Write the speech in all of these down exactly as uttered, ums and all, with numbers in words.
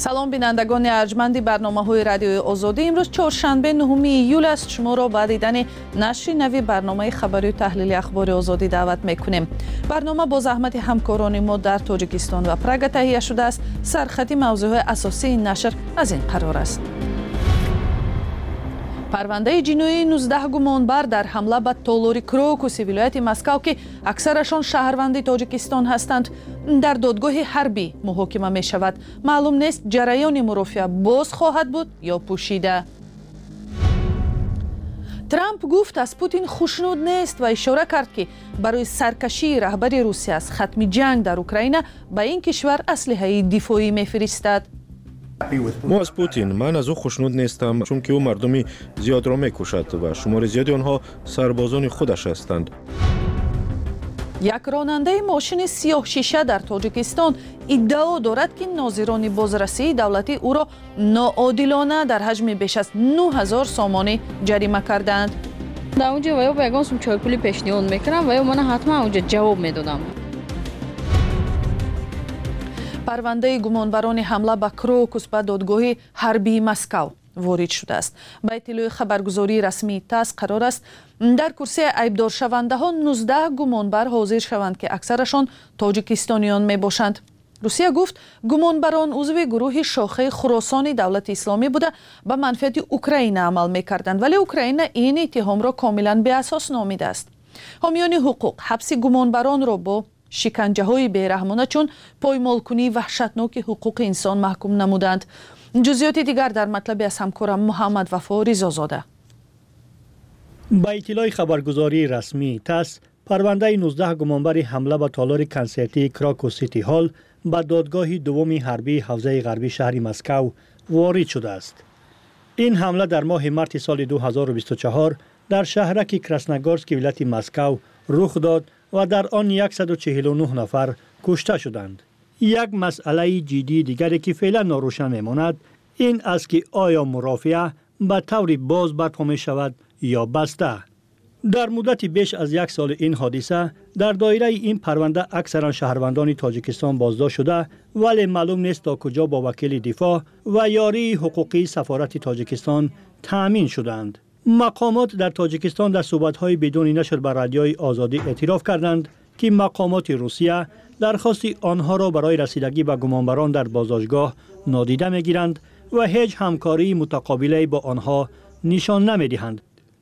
سلام بینندگان ارجمند برنامه‌های رادیوی آزادی. امروز چهارشنبه نهم ایول است. شما را به دیدن نشر نوی برنامه خبری و تحلیل اخبار آزادی دعوت می‌کنیم. برنامه با زحمت همکاران ما در تاجیکستان و پراگ تهیه شده است. سرخط موضوع اساسی این نشر از این قرار است: پرونده جنایی نوزده گمانبر در حمله به تالاری کروکوس ولایت مسکو که اکثرشان شهروند تاجیکستان هستند در دادگاه حربی محاکمه می شود. معلوم نیست جریان مرافعه باز خواهد بود یا پوشیده. ترامپ گفت از پوتین خوشنود نیست و اشاره کرد که برای سرکشی رهبر روسیه از ختم جنگ در اوکراین به این کشور اسلحه دفاعی می‌فرستد. ما از پوتین من از او خوشنود نیستم، چون که او مردمی زیاد را میکشد و شمار زیادی آنها سربازان خودش هستند. یک راننده ماشین سیاه شیشه در تاجیکستان ادعا دارد که ناظران بازرسی دولتی او را ناعادلانه در حجم بیش از نه هزار سامانه جریمه کردند. در اونجا ویا بگم سم چای پولی پیشنهاد میکنم و من حتما اونجا جواب میدادم. پرونده گمانبران حمله به کروکوس به دادگاه حربی مسکو وارد شده است. به اطلاع خبرگزاری رسمی تاس قرار است در کرسی عیبدار شونده ها نوزده گمانبر حاضر شوند که اکثرشان تاجیکستانیان می باشند. روسیه گفت گمانبران عضو گروه شاخه خراسان دولت اسلامی بوده به منفعت اوکراین عمل می کردند، ولی اوکراین این اتهام را کاملا بی اساس نامیده است. حامیان حقوق حبس گمانبران را با شکنجه های بیرحمانه چون پایمالکنی وحشتناک حقوق انسان محکوم نمودند. جزئیات دیگر در مطلب از همکارم محمد وفا رضازاده. با اطلاع خبرگزاری رسمی تاس، پرونده نوزده گمانبر حمله به تالار کنسرتی کراکوس سیتی هال به دادگاه دوم حربی حوزه غربی شهر مسکو وارد شده است. این حمله در ماه مارس سال دو هزار و بیست و چهار در شهرک کراسنگورسک ولایت مسکو رخ داد و در آن صد و چهل و نه نفر کشته شدند. یک مسئله جدی دیگری که فعلا ناروشن میماند این است که آیا مرافعه به طور باز برپا می شود یا بسته. در مدت بیش از یک سال این حادثه در دایره این پرونده اکثرا شهروندان تاجیکستان بازداشت شده، ولی معلوم نیست تا کجا با وکیل دفاع و یاری حقوقی سفارت تاجیکستان تأمین شدند. مقامات در تاجیکستان در صحبت‌های بدون نشر بر رادیوی آزادی اعتراف کردند که مقامات روسیه درخواست آنها را برای رسیدگی به گمانبران در بازداشتگاه نادیده می‌گیرند و هیچ همکاری متقابلی با آنها نشان نمی‌دهند.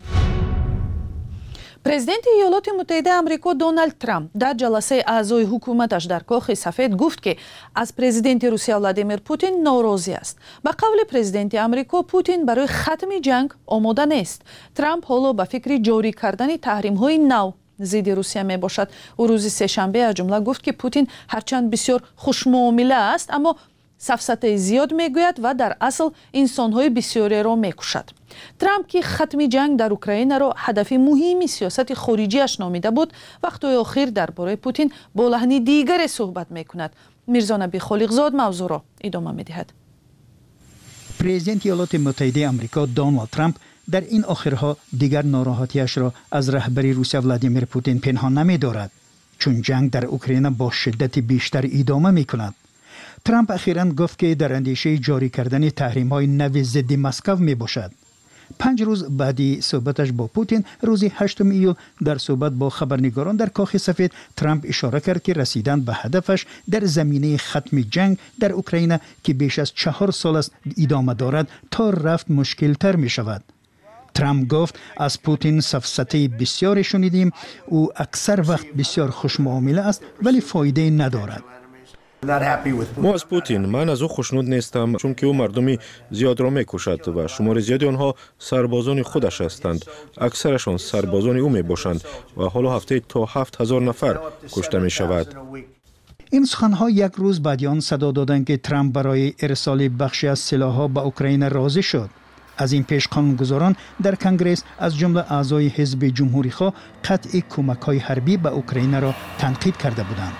پرزیدنت ایالات متحده آمریکا دونالد ترامپ در جلسه اعضای حکومتش در کاخ سفید گفت که از پرزیدنت روسیه ولادیمیر پوتین ناراضی است. به قول پرزیدنت آمریکا پوتین برای ختم جنگ آماده نیست. ترامپ حالا به فکر جاری کردن تحریم‌های نو ضد روسیه می باشد. او روز سه‌شنبه از جمله گفت که پوتین هرچند بسیار خوشمعامله است اما سفسطه زیاد میگوید و در اصل انسان‌های بسیاری را میکشد. ترامپ که ختم جنگ در اوکراین را هدف مهمی سیاست خارجیش نامیده بود، وقتی آخر درباره پوتین با لحن دیگری صحبت میکند. میرزا نبی خالقزاد موضوع را ادامه میدهد. پرزیدنت ایالات متحده آمریکا دونالد ترامپ در این آخرها دیگر ناراحتیش را از رهبر روسیه ولادیمیر پوتین پنهان نمی‌دارد، چون جنگ در اوکراین با شدت بیشتر ادامه می‌کند. ترامپ اخیراً گفت که در اندیشه جاری کردن تحریم‌های نو ضد مسکو میباشد. پنج روز بعدی صحبتش با پوتین روز هشتم ایول در صحبت با خبرنگاران در کاخ سفید ترامپ اشاره کرد که رسیدن به هدفش در زمینه ختم جنگ در اوکراین که بیش از چهار سال است ادامه دارد تا رفت مشکل تر می شود. ترامپ گفت از پوتین سفسطه بسیاری شنیدیم، او اکثر وقت بسیار خوشمعامله است ولی فایده ندارد. ما از پوتین من از او خوشنود نیستم، چون که او مردمی زیاد را میکشد و شمار زیادی آنها سربازان خودش هستند. اکثرشان سربازان او می باشند و حالا هفته تا هفت هزار نفر کشته می شود. این سخنها یک روز بعد آن صدا دادند که ترامپ برای ارسال بخشی از سلاح‌ها به اوکراین راضی شد. از این پیش قانونگذاران در کنگره از جمله اعضای حزب جمهوری‌خواه قطع کمک‌های حربی به اوکراین را تنقید کرده بودند.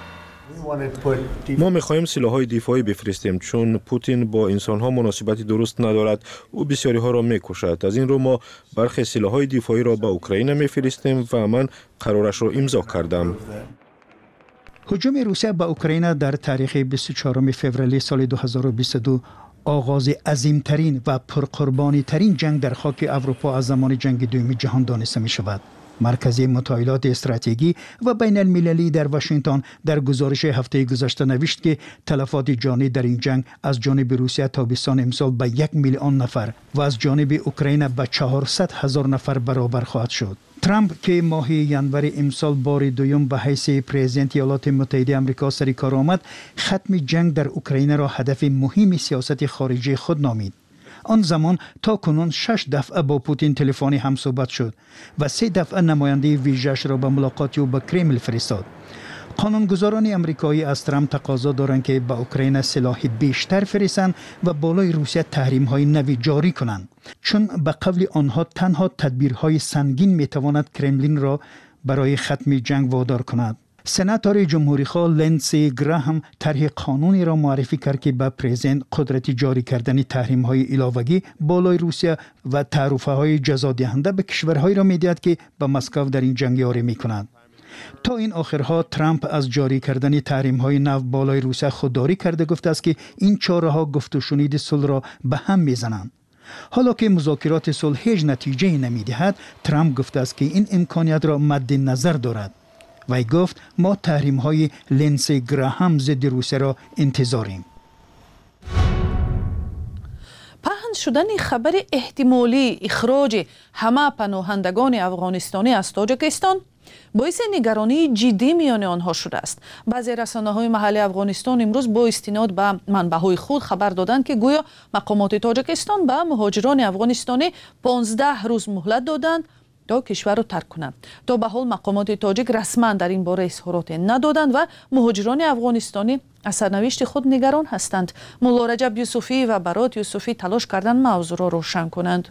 ما می‌خواهیم سلاح‌های دفاعی بفرستیم، چون پوتین با انسان‌ها مناسبتی درست ندارد. او بسیاری‌ها را می‌کشد. از این رو ما برخی سلاح‌های دفاعی را به اوکراین می‌فرستیم و من قرارش را امضا کردم. هجوم روسیه به اوکراین در تاریخ بیست و چهارم فوریه سال دو هزار و بیست و دو آغاز عظیمترین و پرقربانی ترین جنگ در خاک اروپا از زمان جنگ دوم جهان دانسته می شود. مرکز مطالعات استراتژی و بین المللی در واشنگتن در گزارش هفته گذشته نوشت که تلفات جانی در این جنگ از جانب روسیه تابستان امسال به یک میلیون نفر و از جانب اوکراین به چهارصد هزار نفر برابر خواهد شد. ترامپ که ماه ینور امسال بار دوم به حیث پرزیدنت ایالات متحده آمریکا سر کار آمد، ختم جنگ در اوکراین را هدف مهم سیاست خارجی خود نامید. آن زمان تا کنون شش دفعه با پوتین تلفنی هم صحبت شد و سه دفعه نماینده ویژه‌اش را به ملاقات او به کرمل فرستاد. قانونگذاران آمریکایی از ترامپ تقاضا دارند که به اوکراین سلاح بیشتر فرستند و بالای روسیه تحریم‌های نوی جاری کنند، چون به قول آنها تنها تدبیرهای سنگین میتواند کرملین را برای ختم جنگ وادار کند. سناتور جمهوری‌خواه لندسی گراهام طرح قانونی را معرفی کرد که به پرزیدنت قدرت جاری کردن تحریم‌های علاوه‌ای بالای روسیه و تعرفه‌های جزادهنده به کشورهایی را می‌دهد که به مسکو در این جنگ یاری می‌کنند. تا این آخرها ترامپ از جاری کردن تحریم‌های نو بالای روسیه خودداری کرده گفته است که این چاره‌ها گفت و شنید صلح را به هم می‌زنند. حالا که مذاکرات صلح هیچ نتیجه نمی‌دهد، ترامپ گفته است که این امکانیت را مد نظر دارد. وی گفت ما تحریم‌های لندسی گراهام ضد روسیه را انتظاریم. پهن شدن خبر احتمالی اخراج همه پناهندگان افغانستانی از تاجیکستان باعث نگرانی جدی میان آنها شده است. بعضی رسانه‌های محلی افغانستان امروز با استناد به منبع‌های خود خبر دادند که گویا مقامات تاجیکستان به مهاجران افغانستانی پانزده روز مهلت دادند تا کشور را ترک کنند. تا به حال مقامات تاجیک رسما در این باره اظهارات ندادند و مهاجران افغانستانی از سرنوشت خود نگران هستند. مولا رجب یوسفی و برات یوسفی تلاش کردند موضوع را روشن کنند.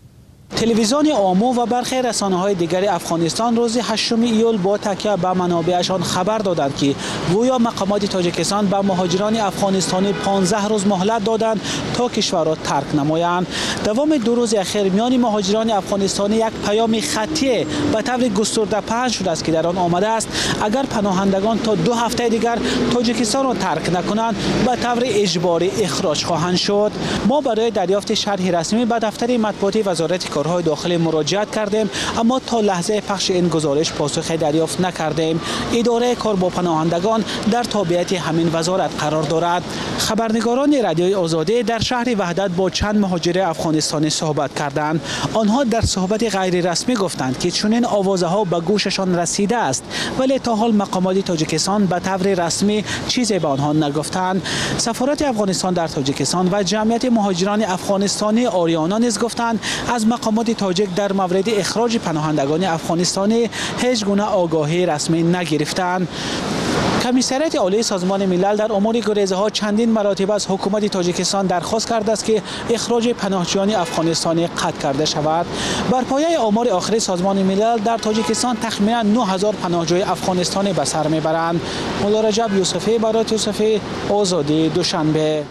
تلویزیون آمو و برخی رسانه‌های دیگر افغانستان روز هشتم ایول با تکیه به منابعشان خبر دادند که گویا مقامات تاجیکستان به مهاجران افغانستانی پانزده روز مهلت دادند تا کشور را ترک نمایند. دوام دو روز اخیر میان مهاجران افغانستانی یک پیام خطی به طور گسترده پخش شده است که در آن آمده است اگر پناهندگان تا دو هفته دیگر تاجیکستان را ترک نکنند به طور اجباری اخراج خواهند شد. ما برای دریافت شرح رسمی به دفتر مطبوعاتی وزارت کارهای داخلی مراجعت کردیم، اما تا لحظه پخش این گزارش پاسخی دریافت نکردیم. اداره کار با پناهندگان در تابعیت همین وزارت قرار دارد. خبرنگاران رادیوی آزادی در شهر وحدت با چند مهاجر افغانستانی صحبت کردند. آنها در صحبت غیر رسمی گفتند که چنین آوازها به گوششان رسیده است، ولی تا حال مقامات تاجیکستان به طور رسمی چیزی به آنها نگفتند. سفارت افغانستان در تاجیکستان و جمعیت مهاجران افغانستانی آریانا نیز گفتند از مقامات تاجیک در مورد اخراج پناهندگان افغانستانی هیچ گونه آگاهی رسمی نگرفتند. کمیسریت عالی سازمان ملل در امور گریزها چندین مراتب از حکومت تاجیکستان درخواست کرده است که اخراج پناهجویان افغانستانی قطع کرده شود. بر پایه آمار آخری سازمان ملل در تاجیکستان تخمینا نه هزار پناهجوی افغانستانی به سر میبرند. مولا رجب یوسفی، برات یوسفی، آزادی، دوشنبه.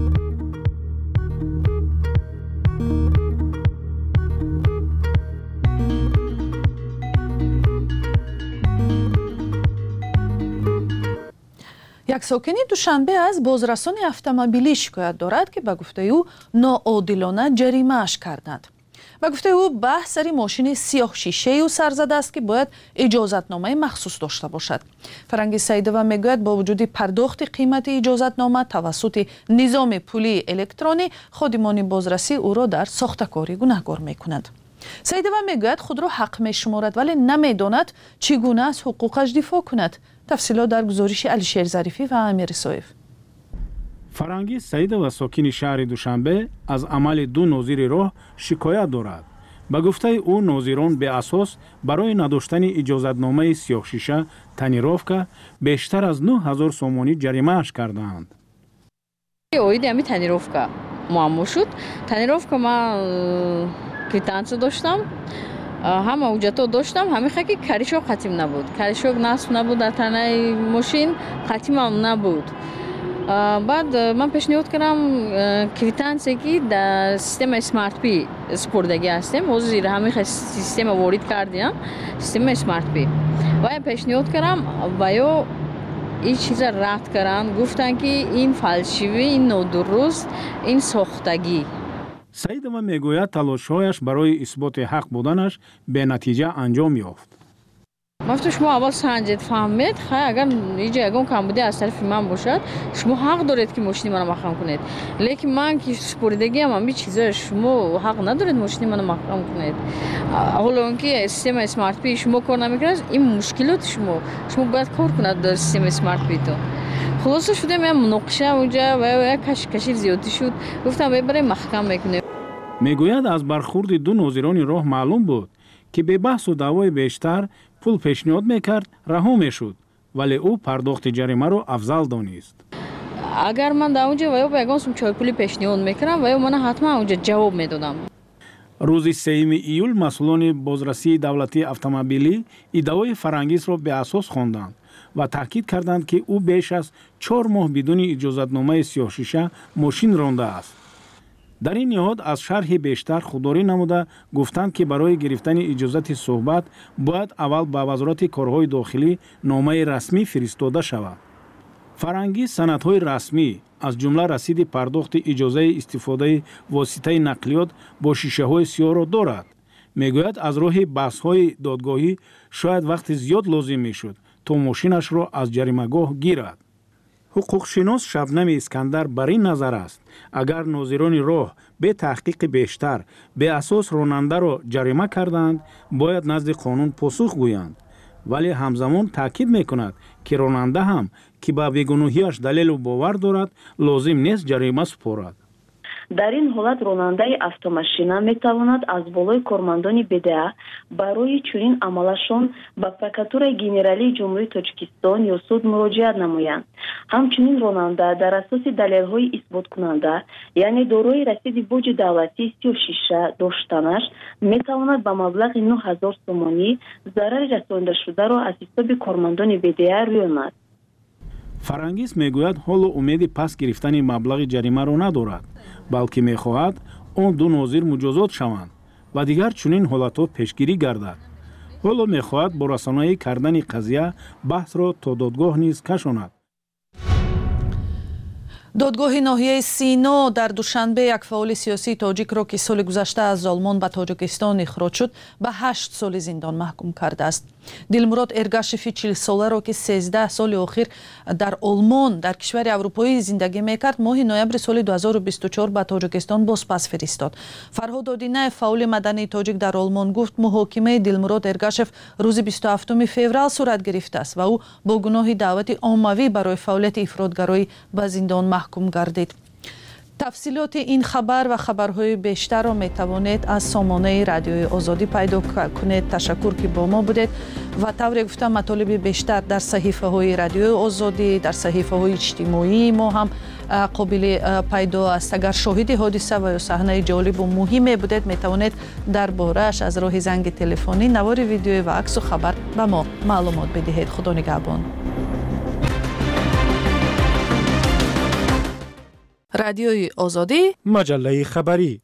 یک ساکن دوشنبه از بازرسان اتومبیلی شکایت دارد که به گفته او ناعادلانه جریمه اش کردند. به گفته او بحث سری ماشین سیاه شیشه او سر زده است که باید اجازتنامه مخصوص داشته باشد. فرنگ سیدوه میگوید با وجود پرداخت قیمت اجازتنامه توسط نظام پولی الکترونی، خادمان بازرسی او را در ساختکاری گناهکار میکنند. سیدوه میگوید خود را حق میشمارد ولی نمیداند چگونه از حقوقش دفاع کند. تفصیلات در گزارش علیشیر ظریفی و امیر صایف. فرنگی سعید و ساکن شهر دوشنبه از عمل دو ناظر راه شکایت دارد. به گفته او ناظران به اساس برای نداشتن اجازتنامه سیاه شیشه تنیروفکا بیشتر از نه هزار سومانی جریمه اش کردند. اوید همی تنیروفکا معما شد. تنیروفکا ما کیتانس داشتم، همه اوجتا داشتم، همه خاکی کاریشو ختم نبود، کاریشو نصب نبود در تنه ماشین، ختم هم نبود. بعد من پیشنهاد کردم کریتانسی که در سیستم اسمارت پی سپردگی هستیم، و زیر همه سیستم وارد کردیم، سیستم اسمارت پی. و پیشنهاد کردم و یا این چیز رد کردن، گفتن که این فالشیوی، این نادرست، این ساختگی. سعیدова میگوید تلاش‌هایش برای اثبات حق بودنش به نتیجه انجام یافت. مفتو شما اول سنجید فهمید خیلی اگر اینجا یکم کمبودی از طرف من باشد شما حق دارید که ماشین منو محکم کنید، لیکن من که سپردگی هم همین چیزا شما حق ندارید ماشین منو محکم کنید. حالا اونکه سیستم اسمارت پی شما کار نمیکنه این مشکلات شما شما باید کار کنید در سیستم اسمارت پی تو. خلاصه شده من مناقشه اونجا و کش کشی زیادی شد، گفتم برای محکم میکنیم. میگوید از برخورد دو ناظران راه معلوم بود که به بحث و دعوای بیشتر پول پیشنهاد میکرد رها میشد، ولی او پرداخت جریمه رو افضل دانست. اگر من در اونجا ویو بگم سم چای پولی پیشنهاد میکردم ویو من حتما اونجا جواب میدادم. روز سوم ایول مسئولان بازرسی دولتی اتومبیلی ادعای فرانگیز را به اساس خواندند و تاکید کردند که او بیش از چهار ماه بدون اجازتنامه سیاه شیشه ماشین رانده است. در این نهاد از شرح بیشتر خودداری نموده گفتند که برای گرفتن اجازت صحبت باید اول به وزارت کارهای داخلی نامه رسمی فرستاده شود. فرانگیز سندهای رسمی از جمله رسید پرداخت اجازه استفاده واسطه نقلیات با شیشه های سیاه را دارد. میگوید از راه بحث های دادگاهی شاید وقت زیاد لازم میشد تا ماشینش را از جریمه‌گاه گیرد. حقوقشناس شبنم اسکندر بر این نظر است اگر ناظران راه به تحقیق بیشتر به اساس راننده را جریمه کردند باید نزد قانون پاسخ گویند، ولی همزمان تاکید میکند که راننده هم که به بیگناهیش دلیل و باور دارد لازم نیست جریمه سپارد. در این حالت راننده автомашина میتواند از بالای کارمندان بدعه برای چنین عملشان به پرکاتور گنرالی جمهوری تاجیکستان یا سود مراجعه نمایند. همچنین راننده در اساس دلیل‌های اثبات کننده یعنی دارای رسید بوج دولتی سی و شش داشتنش میتواند به مبلغ نه هزار سومانی ضرر رسانده شده را از حساب کارمندان بدعه رویاند. فرانگیز میگوید حالا امید پس گرفتن مبلغ جریمه را ندارد، بلکه میخواهد آن دو ناظر مجازات شوند و دیگر چنین حالتها پیشگیری گردد. حالا میخواهد با رسانه‌ای کردن قضیه بحث را تا دادگاه نیز کشاند. دادگاه ناحیه سینا در دوشنبه یک فعال سیاسی تاجیک را که سال گذشته از آلمان به تاجیکستان اخراج شد به هشت سال زندان محکوم کرده است. دلمراد ارگاشفی چهل ساله را که سیزده سال اخیر در آلمان در کشور اروپایی زندگی میکرد ماه نوامبر سال دو هزار و بیست و چهار به تاجیکستان باز پس فرستاد. فرهاد آدینه فعال مدنی تاجیک در آلمان گفت محاکمه دلمراد ارگاشف روز بیست و هفتم فوریه صورت گرفته است و او با گناه دعوت عمومی برای فعالیت افراطگرایی به زندان محکوم گردید. تفصیلات این خبر و خبرهای بیشتر را می توانید از سامانه رادیوی آزادی پیدا کنید. تشکر که با ما بودید و طور گفتم مطالب بیشتر در صحیفه های رادیوی آزادی، در صحیفه های اجتماعی ما هم قابل پیدا است. اگر شاهد حادثه و یا صحنه جالب و مهمی بودید می توانید درباره‌اش از راه زنگ تلفنی، نوار ویدیویی و عکس و خبر به ما معلومات بدهید. خدا نگهبان. رادیوی آزادی، مجله خبری.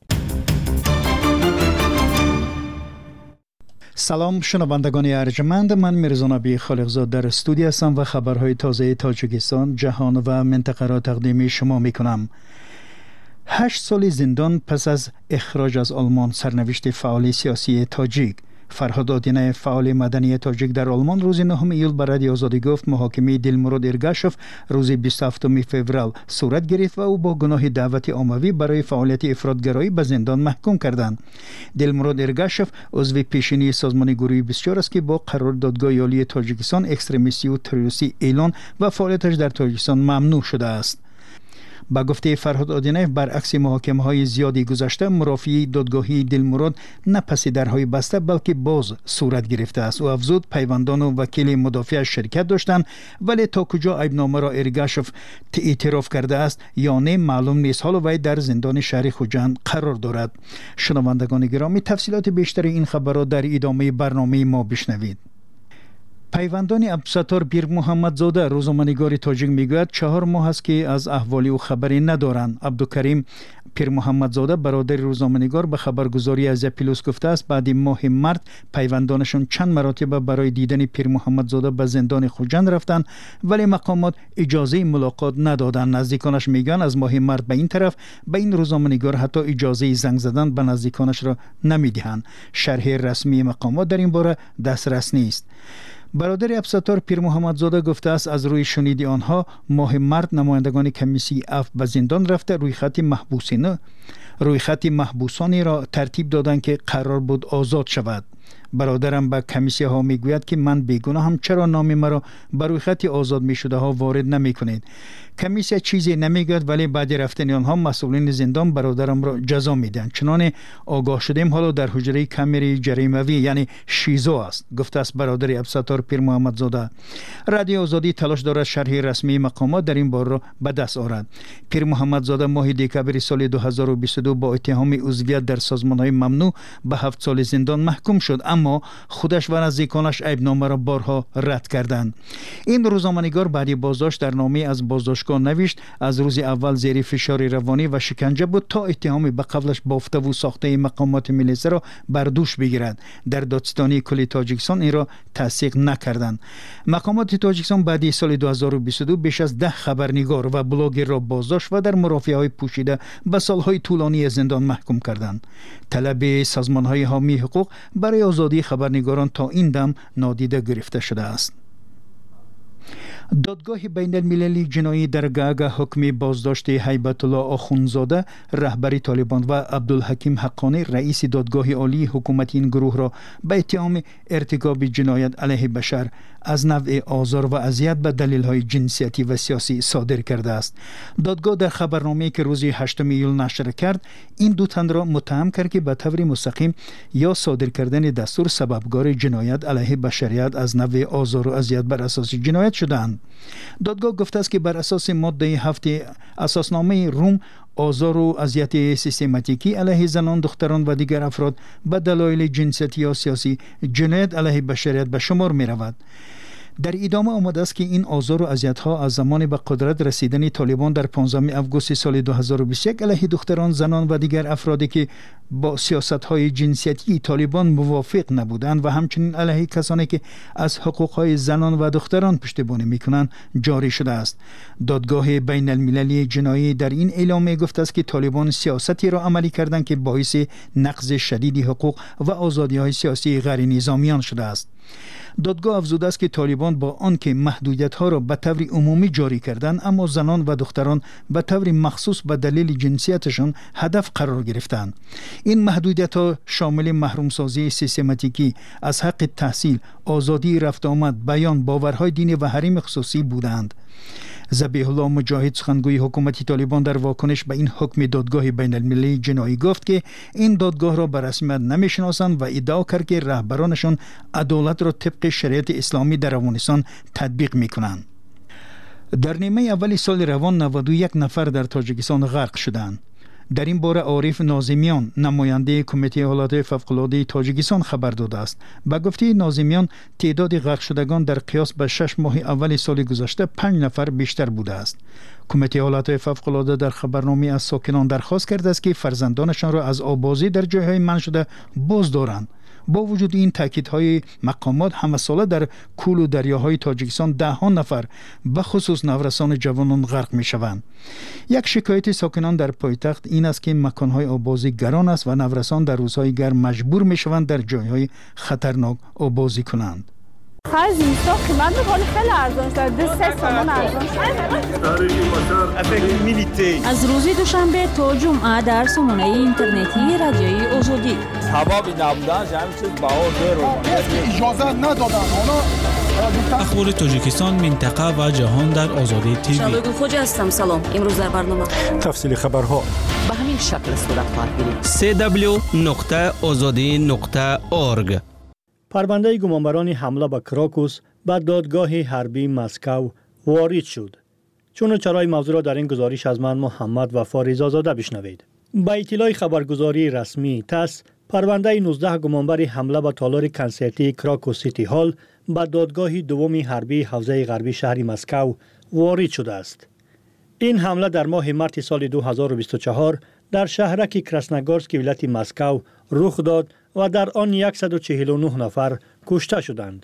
سلام شنوندگان ارجمند، من میرزا نبی خالقزاد در استودیو هستم و خبرهای تازه تاجیکستان، جهان و منطقه را تقدیم شما میکنم. هشت سال زندان پس از اخراج از آلمان، سرنوشت فعال سیاسی تاجیک. فرهاد آدینه فعال مدنی تاجیک در آلمان روز نهم ایول به رادیو آزادی گفت محاکمه دلمراد ارگاشف روز بیست و هفتم فوریه صورت گرفت و او با گناه دعوت عمومی برای فعالیت افراطگرایی به زندان محکوم کردند. دلمراد ارگاشف عضو پیشینی سازمان گروه بیست و چهار است که با قرار دادگاه عالی تاجیکستان اکستریمیستی و تروریستی اعلان و فعالیتش در تاجیکستان ممنوع شده است. با گفته فرهاد آدینه برعکس محاکمه های زیادی گذشته، مرافعی دادگاهی دلمراد نه پس درهای بسته بلکه باز صورت گرفته است. او افزود پیوندان و وکیل مدافع شرکت داشتند ولی تا کجا عیبنامه را ارگاشف اعتراف کرده است یا نه معلوم نیست. حالا وی در زندان شهر خوجند قرار دارد. شنوندگان گرامی، تفصیلات بیشتر این خبر را در ادامه برنامه ما بشنوید. پیوندان عبدالستار پیر محمد زاده روزنامه‌نگار تاجیک میگوید چهار ماه است که از احوالی او خبری ندارند. عبدالکریم پیر محمدزاده برادر روزنامه‌نگار به خبرگزاری از پلوس گفته است بعد ماه مارس پیوندانشان چند مرتبه برای دیدن پیر محمدزاده به زندان خوجند رفتند ولی مقامات اجازه ملاقات ندادند. نزدیکانش میگن از ماه مارس به این طرف به این روزنامه‌نگار حتی اجازه زنگ زدن به نزدیکانش را نمیدهند. شرح رسمی مقامات در این باره دسترس نیست. برادر عبدالستار پیر محمدزاده گفته است از روی شنید آنها ماه مارس نمایندگان کمیسی اف به زندان رفته روی خط محبوسینه روی خط محبوسانی را ترتیب دادند که قرار بود آزاد شود. برادرم به کمیسیه ها میگوید که من بیگناهم، چرا نام مرا بر روی خط آزاد می شده ها وارد نمی کنید؟ کمیسیه چیزی نمیگوید ولی بعد رفتن آنها مسئولین زندان برادرم را جزا میدن. چنانه آگاه شدیم حالا در حجره کمری جریموی یعنی شیزو است، گفته است برادر عبدالستار پیر محمدزاده. رادیو آزادی تلاش دارد شرح رسمی مقامات در این باره را به دست آورد. پیر محمدزاده ماه دکامبر سال دو هزار و بیست و دو با اتهام عضویت در سازمان‌های ممنوع به هفت سال زندان محکوم شد، اما خودش و نزدیکانش عیبنامه را بارها رد کردند. این روزنامه‌نگار بعد بازداشت در نامه از بازداشتگاه نوشت از روز اول زیر فشار روانی و شکنجه بود تا اتهام به قبلش بافته و ساخته مقامات ملی را بر دوش بگیرد. در دادستانی کل تاجیکستان این را تصدیق نکردند. مقامات تاجیکستان بعد سال دو هزار و بیست و دو بیش از ده خبرنگار و بلاگر را بازداشت و در مرافعه‌های پوشیده به سالهای طولانی زندان محکوم کردند. طلب سازمان‌های حامی حقوق برای آزادی خبرنگاران تا این دم نادیده گرفته شده است. دادگاه بین المللی جنایی در گاگا حکم بازداشت هیبت الله آخوندزاده رهبر طالبان و عبدالحکیم حقانی رئیس دادگاه عالی حکومتی این گروه را به اتهام ارتکاب جنایت علیه بشر از نوع آزار و اذیت به دلیل‌های جنسیتی و سیاسی صادر کرده است. دادگاه در خبرنامه‌ای که روز هشتم ایول نشر کرد این دو تن را متهم کرد که به طور مستقیم یا صادر کردن دستور سببگار جنایت علیه بشریت از نوع آزار و اذیت بر اساس جنایت شدند. دادگاه گفته است که بر اساس ماده هفت اساسنامه روم آزار و اذیت سیستماتیکی علیه زنان، دختران و دیگر افراد به دلایل جنسیتی یا سیاسی جنایت علیه بشریت به شمار می رود. در ادامه آمده است که این آزار و اذیت‌ها از زمان به قدرت رسیدن طالبان در پانزدهم آگوست سال دو هزار و بیست و یک علیه دختران، زنان و دیگر افرادی که با سیاست‌های جنسیتی طالبان موافق نبودند و همچنین علیه کسانی که از حقوق‌های زنان و دختران پشتیبانی می‌کنند جاری شده است. دادگاه بین المللی جنایی در این اعلامیه گفته است که طالبان سیاستی را عملی کردند که باعث نقض شدید حقوق و آزادی‌های سیاسی غیر نظامیان شده است. دادگاه افزوده است که طالبان با آنکه محدودیت‌ها را به طور عمومی جاری کردند اما زنان و دختران به طور مخصوص به دلیل جنسیتشان هدف قرار گرفتند. این محدودیت‌ها شامل محرومسازی سیستماتیکی از حق تحصیل، آزادی رفت آمد، بیان، باورهای دینی و حریم خصوصی بودند. ذبیح الله مجاهد سخنگوی حکومت طالبان در واکنش به این حکم دادگاه بین المللی جنایی گفت که این دادگاه را به رسمیت نمیشناسند و ادعا کرد که رهبرانشان عدالت را طبق شریعت اسلامی در افغانستان تطبیق میکنند. در نیمه اولی سال روان نود و یک نفر در تاجیکستان غرق شدند. در این باره عارف ناظمیان نماینده کمیته حالات فوق‌العاده تاجیکستان خبر داده است. به گفته ناظمیان تعداد غرق شدگان در قیاس به شش ماه اول سال گذشته پنج نفر بیشتر بوده است. کمیته حالات فوق‌العاده در خبرنامه از ساکنان درخواست کرده است که فرزندانشان را از آبازی در جایهای منع شده باز دارند. با وجود این تاکیدهای مقامات همه ساله در کول و دریاهای تاجیکستان ده ها نفر به خصوص نورسان جوانان غرق می شوند. یک شکایت ساکنان در پایتخت این است که مکانهای آبازی گران است و نورسان در روزهای گرم مجبور می شوند در جایهای خطرناک آبازی کنند. خرج اینستا قیمت بکنه خیلی ارزان شده، دو سه تومان ارزان شده. از روز دوشنبه تا جمعه در سامانه اینترنتی رادیوی آزادی حبابی نبودن همین چیز بها زیرو اجازه ندادن. اخبار تاجیکستان، منطقه و جهان در آزادی تیوی. شبگو خوجه هستم. سلام. امروز در برنامه تفصیل خبرها به همین شکل صورت خواهد گرفت. سی دبلیو نقطه آزادی نقطه اورگ. پرونده گمانبران حمله به کراکوس به دادگاه حربی مسکو وارد شد. چون چرای موضوع را در این گزارش از من محمد وفا رضازاده بشنوید. با اطلاع خبرگزاری رسمی تاس، پرونده نوزده گمانبر حمله به تالار کنسرتی کراکوس سیتی هال به دادگاه دوم حربی حوزه غربی شهر مسکو وارد شده است. این حمله در ماه مارس سال دو هزار و بیست و چهار در شهرک کراسنگورسک ولایت مسکو رخ داد و در آن صد و چهل و نه نفر کشته شدند.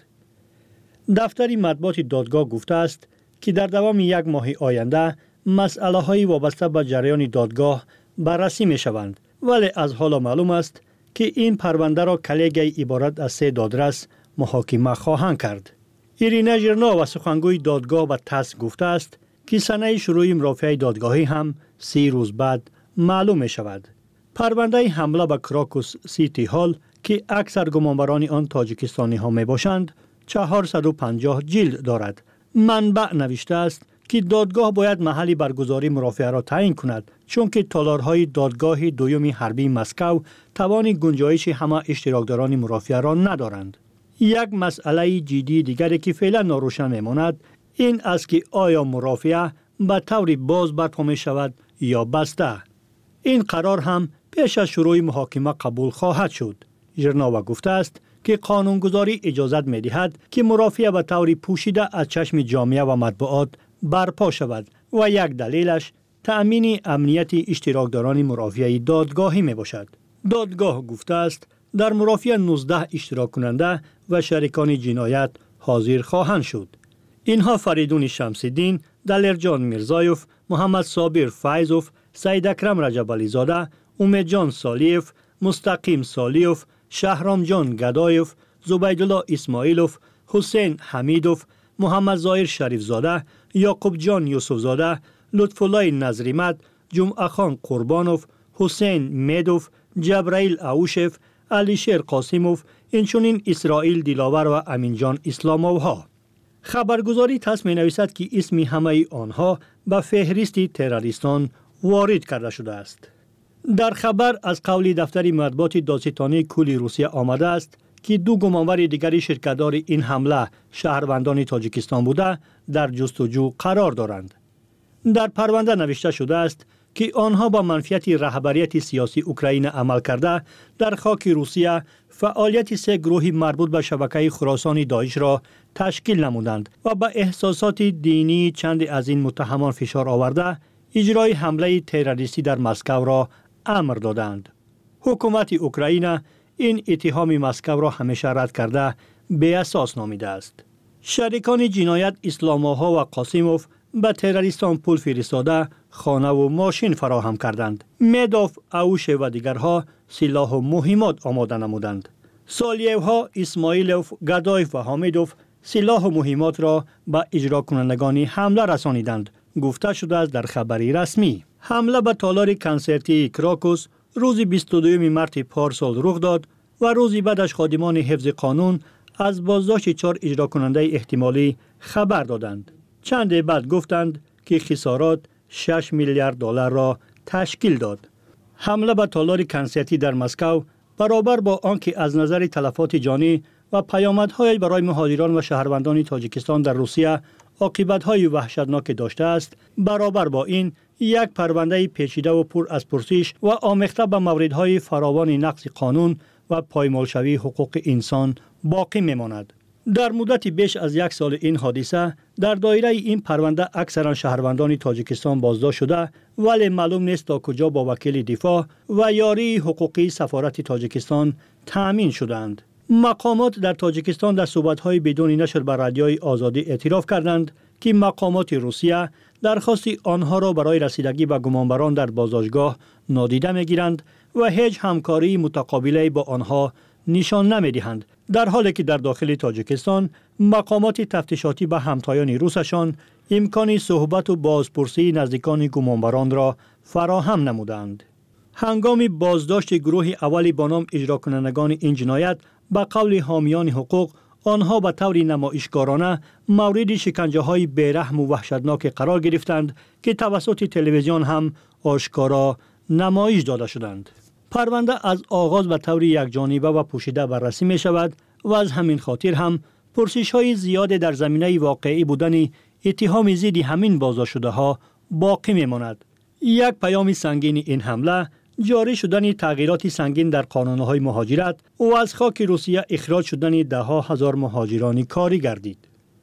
دفتر مطبوعات دادگاه گفته است که در دوام یک ماه آینده مسئله های وابسته به جریان دادگاه بررسی می شوند، ولی از حالا معلوم است که این پرونده را کلیگی عبارت از سه دادرس محاکمه خواهند کرد. ایرینا ژرنا و سخنگوی دادگاه به تاس گفته است که سنه شروع مرافعه دادگاهی هم سی روز بعد معلوم می شود. پرونده حمله به کراکوس سیتی هال که اکثر گمانبران آن تاجیکستانی ها می باشند چهارصد و پنجاه جلد دارد. منبع نوشته است که دادگاه باید محل برگزاری مرافعه را تعیین کند، چون که تالارهای دادگاه دوم حربی مسکو توان گنجایش همه اشتراکداران مرافعه را ندارند. یک مسئله جدی دیگری که فعلا ناروشن میماند این است که آیا مرافعه به طور باز برپا می شود یا بسته. این قرار هم پیش از شروع محاکمه قبول خواهد شد. ژرنا گفته است که قانونگذاری اجازت می دهد که مرافعه به طور پوشیده از چشم جامعه و مطبوعات برپا شود و یک دلیلش تأمین امنیت اشتراکداران مرافعه دادگاهی می باشد. دادگاه گفته است در مرافعه نوزده اشتراک کننده و شریکان جنایت حاضر خواهند شد. اینها فریدون شمس‌الدین، دلرجان میرزایوف، محمد صابر فایزوف، سید اکرم رجب علی زاده، امیدجان سالیف، مستقیم سالیوف، شهرام جان گدایوف، زبیدالله اسماعیلوف، حسین حمیدوف، محمد ظاهر شریف زاده، یعقوب جان یوسف زاده، لطفالله نظریمت، جمعه خان قربانوف، حسین میدوف، جبرائیل اوشف، علیشیر قاسموف، اینچنین اسرائیل دیلاور و امینجان اسلاموها. خبرگزاری تاس می نویسد که اسم همه آنها به فهرست تروریستان وارد کرده شده است. در خبر از قول دفتر مطبوعات دادستانی کل روسیه آمده است که دو گمانبر دیگری شرکت‌دار این حمله شهروندان تاجیکستان بوده در جستجو قرار دارند. در پرونده نوشته شده است که آنها با منفیت رهبریت سیاسی اوکراین عمل کرده در خاک روسیه فعالیت سه گروه مربوط به شبکه خراسان داعش را تشکیل نمودند و به احساسات دینی چند از این متهمان فشار آورده اجرای حمله تروریستی در مسکو را امر دادند. حکومت اوکراین این اتهام مسکو را همیشه رد کرده بی اساس نامیده است. شریکان جنایت اسلاموها و قاسموف به تروریستان پول فرستاده خانه و ماشین فراهم کردند. میدوف، اوش و دیگرها سلاح و مهمات آماده نمودند. سالیوها، اسماعیلوف، گدایف و حمیدوف سلاح و مهمات را به اجرا کنندگان حمله رسانیدند. گفته شده است در خبری رسمی. حمله به تالار کنسرتی کراکوس روز بیست و دوم مارس پارسال رخ داد و روزی بعدش خادمان حفظ قانون از بازداشت چهار اجرا کننده احتمالی خبر دادند. چند بعد گفتند که خسارات شش میلیارد دلار را تشکیل داد. حمله به تالار کنسرتی در مسکو برابر با آنکه از نظر تلفات جانی و پیامدهای برای مهاجران و شهروندان تاجیکستان در روسیه عاقبت‌های وحشتناک داشته است، برابر با این یک پرونده پیچیده و پر از پرسش و آمیخته به موردهای فراوان نقض قانون و پایمالشوی حقوق انسان باقی میماند. در مدت بیش از یک سال این حادثه در دایره این پرونده اکثرا شهروندان تاجیکستان بازداشت شده، ولی معلوم نیست تا کجا با وکیل دفاع و یاری حقوقی سفارت تاجیکستان تأمین شدند. مقامات در تاجیکستان در صحبت‌های بدون نشر بر رادیوی آزادی اعتراف کردند که مقامات روسیه درخواست آنها را برای رسیدگی به گمانبران در بازداشتگاه نادیده می‌گیرند و هیچ همکاری متقابلی با آنها نشان نمی‌دهند، در حالی که در داخل تاجیکستان مقامات تفتیشاتی به همتایان روسشان امکان صحبت و بازپرسی نزدیکان گمانبران را فراهم نمودند. هنگام بازداشت گروه اولی با نام اجرا کنندگان این جنایت به قول حامیان حقوق، آنها به طور نمایشگرانه مورد شکنجه‌های بیرحم و وحشتناک قرار گرفتند که توسط تلویزیون هم آشکارا نمایش داده شدند. پرونده از آغاز به طور یکجانبه و پوشیده بررسی می شود و از همین خاطر هم پرسش‌های زیاد در زمینه واقعی بودن اتهام ضد همین بازداشت شده ها باقی می ماند. یک پیام سنگین این حمله جاری شدن تغییرات سنگین در قانون‌های مهاجرت و از خاک روسیه اخراج شدن ده ها هزار مهاجران کاری گردید.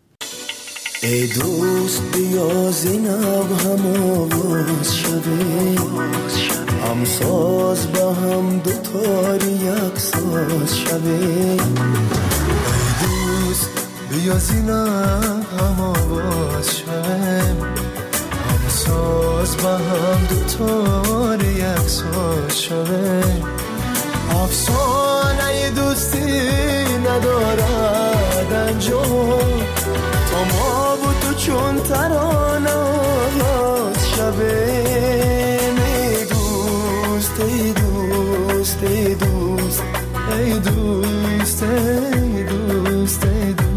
ای دوست بیا زینب هم آواز شده همساز با هم دوتاری یک ساز شویم ای دوست بیا زینا هم آواز شویم همساز با هم دوتاری یک ساز شویم افسانه دوستی ندارد انجام تا ما و تو چون ترانه آغاز شویم ای دوست ای دوست ای دوست ای دوست ای دوست ای دوست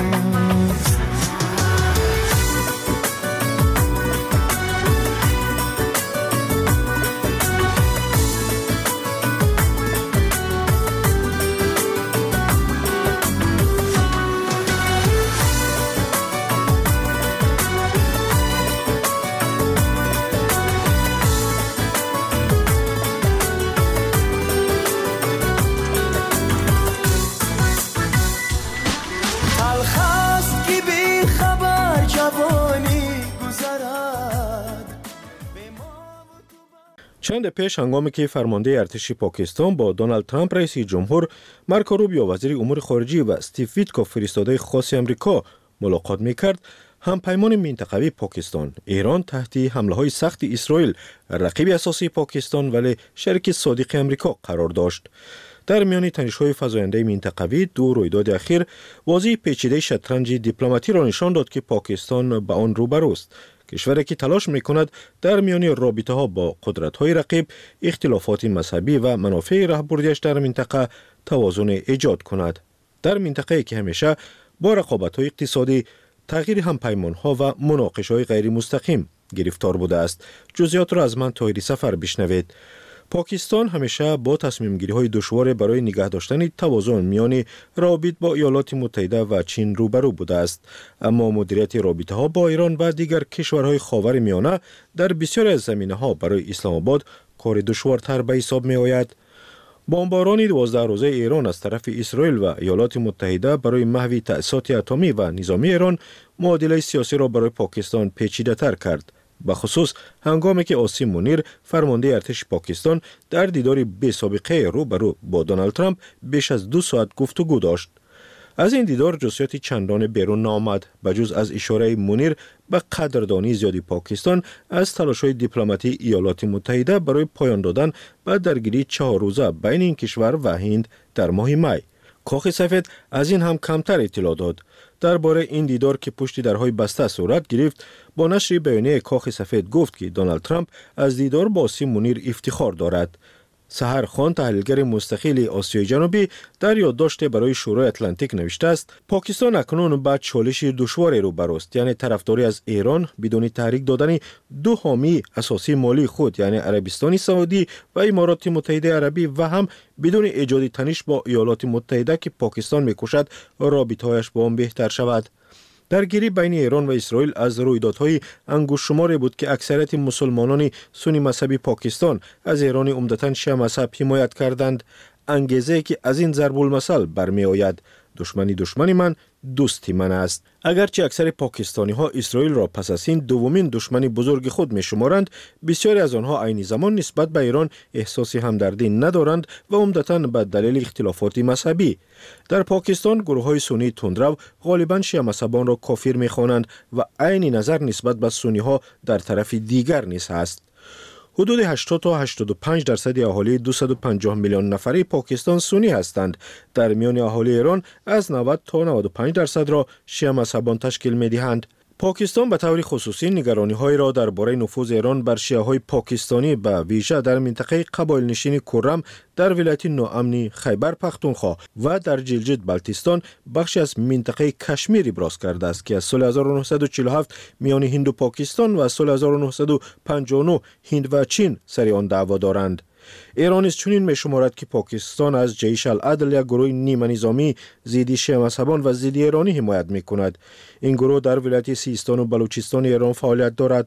چند پیش هنگامی که فرمانده ارتش پاکستان با دونالد ترامپ رئیس جمهور، مارکو روبیو وزیر امور خارجه و استیو ویتکوف فرستاده خاص آمریکا ملاقات میکرد، هم پیمان منطقوی پاکستان، ایران تحت حمله های سخت اسرائیل رقیب اساسی پاکستان ولی شریک صادق آمریکا قرار داشت. در میان تنش‌های فزاینده منطقوی دو رویداد اخیر واضح پیچیده شطرنج دیپلماتی را نشان داد که پاکستان به آن روبروست. کشوری که تلاش می‌کند در میان رابطه‌ها با قدرت‌های رقیب اختلافات مذهبی و منافع راهبردیش در منطقه توازن ایجاد کند. در منطقه‌ای که همیشه با رقابت‌های اقتصادی، تغییر همپیمان‌ها و مناقشه‌های غیر مستقیم گرفتار بوده است. جزئیات را از من طاهری سفر بشنوید. پاکستان همیشه با تصمیم گیری های دشوار برای نگه داشتن توازن میان روابط با ایالات متحده و چین روبرو بوده است، اما مدیریت رابطه ها با ایران و دیگر کشورهای خاور میانه در بسیاری از زمینه ها برای اسلام آباد کار دشوارتر به حساب می آید. بمباران دوازده روزه ایران از طرف اسرائیل و ایالات متحده برای محو تأسیسات اتمی و نظامی ایران معادله سیاسی را برای پاکستان پیچیده تر کرد. به خصوص هنگامی که آسیم منیر فرمانده ارتش پاکستان در دیداری بی سابقه روبرو با دونالد ترامپ بیش از دو ساعت گفتگو داشت. از این دیدار جزئیات چندان بیرون نآمد بجز از اشاره منیر به قدردانی زیادی پاکستان از تلاش‌های دیپلماتی ایالات متحده برای پایان دادن به درگیری چهار روزه بین این کشور و هند در ماه می. کاخ سفید از این هم کمتر اطلاع داد. درباره این دیدار که پشت درهای بسته صورت گرفت، با نشر بیانیه کاخ سفید گفت که دونالد ترامپ از دیدار با آسیم منیر افتخار دارد. سحر خان، تحلیلگر مستقل آسیای جنوبی، در یادداشت برای شورای اتلانتیک نوشته است: پاکستان اکنون با چالش دشواری روبروست، یعنی طرفداری از ایران بدون تحریک دادن دو حامی اساسی مالی خود، یعنی عربستان سعودی و امارات متحده عربی، و هم بدون ایجاد تنش با ایالات متحده که پاکستان می‌کوشد رابطه‌هایش با آن بهتر شود. درگیری بین ایران و اسرائیل از رویدادهای انگشت شماری بود که اکثریت مسلمانان سنی مذهبی پاکستان از ایران عمدتاً شیعه مذهب حمایت کردند. انگیزه که از این ضرب المثل برمی آید: دشمنی دشمنی من، دوستی من است. اگرچه اکثر پاکستانی ها اسرائیل را پس از این دومین دشمن بزرگ خود می شمارند، بسیاری از آنها عین زمان نسبت به ایران احساس همدردی ندارند و عمدتاً به دلیل اختلافات مذهبی. در پاکستان گروه های سنی تندرو غالباً شیعه مذهبان را کافر می خوانند و عین نظر نسبت به سنی ها در طرف دیگر نیز است. حدود هشتاد تا هشتاد و پنج درصد اهالی دویست و پنجاه میلیون نفری پاکستان سنی هستند. در میان اهالی ایران از نود تا نود و پنج درصد را شیعه مذهبان تشکیل می دهند. پاکستان به طور خصوصی نگرانی های را درباره نفوذ ایران بر شیعه های پاکستانی به ویژه در منطقه قبایل نشین کرم در ولایت ناامنی خیبر پختونخوا و در جلجت بلتیستان بخشی از منطقه کشمیر ابراز کرده است که از سال هزار و نهصد و چهل و هفت میان هند و پاکستان و از سال هزار و نهصد و پنجاه و نه هند و چین سر آن دعوا دارند. ایران از چنین می شمارد که پاکستان از جیش العدل یک گروه نیمه نظامی ضد شیعه مذهبان و ضد ایرانی حمایت می کند. این گروه در ولایت سیستان و بلوچستان ایران فعالیت دارد.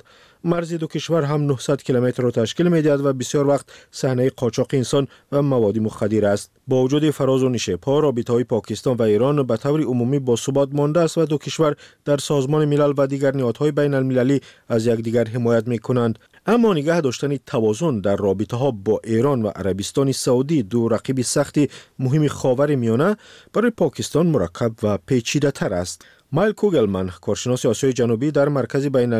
مرز دو کشور هم نهصد کیلومتر را تشکیل می‌دهد و بسیار وقت صحنه قاچاق انسان و مواد مخدر است. با وجود فراز و نشیب ها، رابطه‌های پاکستان و ایران به طور عمومی با ثبات مانده است و دو کشور در سازمان ملل و دیگر نهادهای بین المللی از یکدیگر حمایت می‌کنند. اما نگاه داشتن توازن در رابطه ها با ایران و عربستان سعودی، دو رقیب سخت مهم خاور میانه، برای پاکستان مرکب و پیچیده تر است. مایل کوگلمن، کارشناس آسیای جنوبی در مرکز بین